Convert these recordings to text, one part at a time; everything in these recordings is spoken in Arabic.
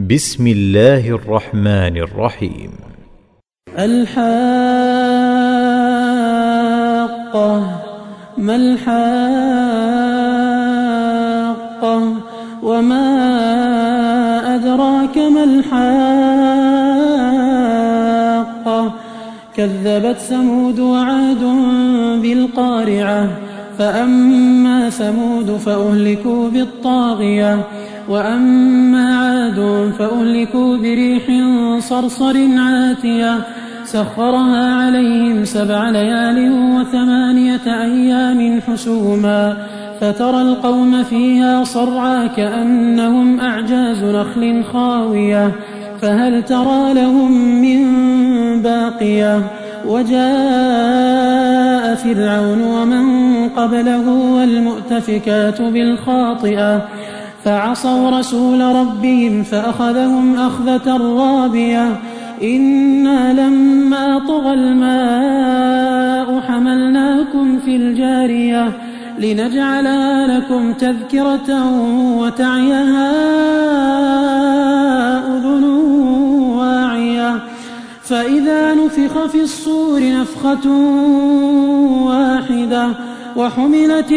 بسم الله الرحمن الرحيم. الحاقة. ما الحاقة وما أدراك ما الحاقة. كذبت ثمود وعاد بالقارعة. فأما ثمود فأهلكوا بالطاغية وأما عاد فأهلكوا بريح صرصر عاتية سخرها عليهم 7 ليال و8 أيام حسوما فترى القوم فيها صرعى كأنهم أعجاز نخل خاوية فهل ترى لهم من باقية. وجاء فرعون ومن قبله والمؤتفكات بالخاطئة فعصوا رسول ربهم فأخذهم أخذة رابية. إنا لما طغى الماء حملناكم في الجارية لنجعلها لكم تذكرة وتعيها أذن واعية. فإذا نفخ في الصور نفخة واحدة وحملت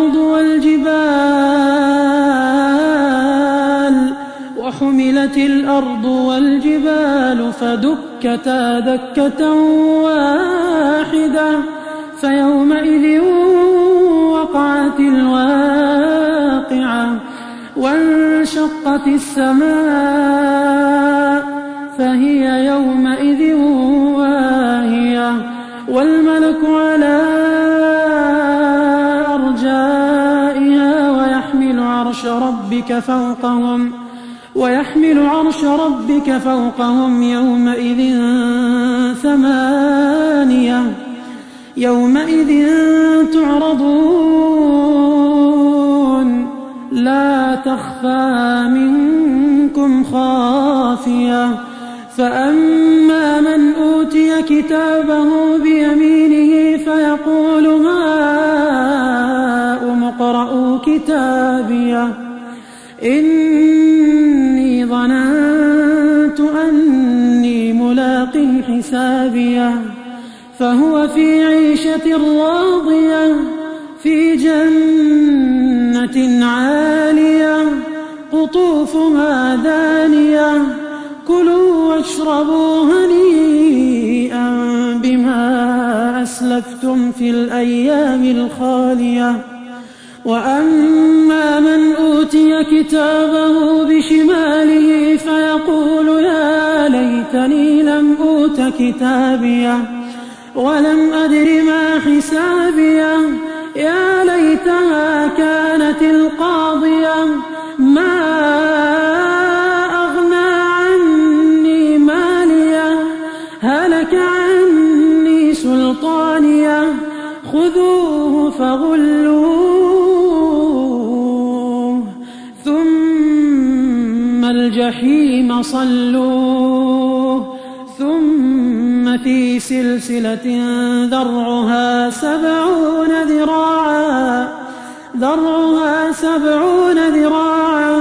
الأرض والجبال فدكتا دكة واحدة فيومئذ وقعت الواقعة. وانشقت السماء فهي يومئذ واهية والملك على أرجائها ويحمل عرش ربك فوقهم يومئذ 8. يومئذ تعرضون لا تخفى منكم خافية. فأما من أوتي كتابه بيمينه فيقول هاؤم اقرءوا كتابيه إني ظننت أني ملاق حسابيه. فهو في عيشة راضية في جنة عالية قطوفها دانية كلوا واشربوا هنيئا بما أسلفتم في الأيام الخالية. وأما من أوتي كتابه بشماله فيقول يا ليتني لم أوت كتابيه ولم أدر ما حسابيه يا ليتها كانت القاضية ما أغنى عني ماليه هلك عني سلطانيه خذوه فغلوه ثم الجحيم صلوه ثم في سلسلة ذرعها 70 ذراعا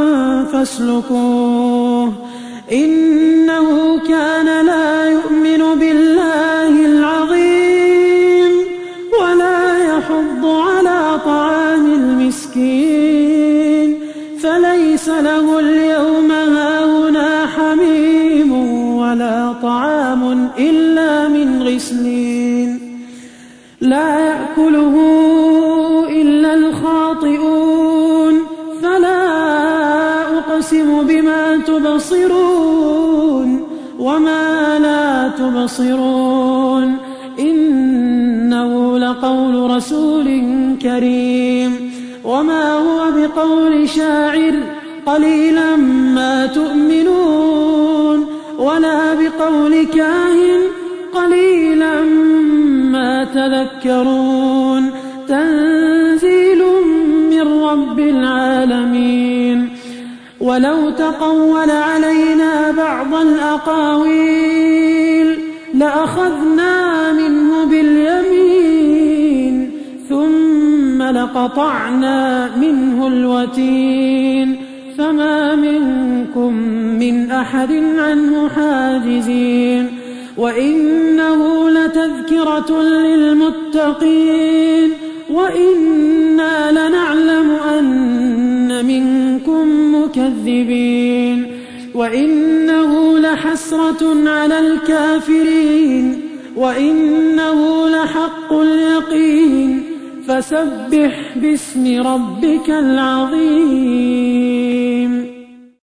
فاسلكوه إنه كان لا يؤمن بالله العظيم ولا يحض على طعام المسكين فليس له اليوم هاهنا حميم ولا طعام إلا من غسلين لا يأكله إلا الخاطئون. فلا أقسم بما تبصرون وما لا تبصرون إنه لقول رسول كريم وما هو بقول شاعر قليلا ما تؤمنون ولا بقول كاهن قليلا ما تذكرون تنزيل من رب العالمين. ولو تقول علينا بعض الأقاويل لأخذنا منه باليمين ثم لقطعنا منه الوتين فما منكم أحد عنه حاجزين وإنه لتذكرة للمتقين وإنا لنعلم أن منكم مكذبين وإنه لحسرة على الكافرين وإنه لحق اليقين فسبح باسم ربك العظيم.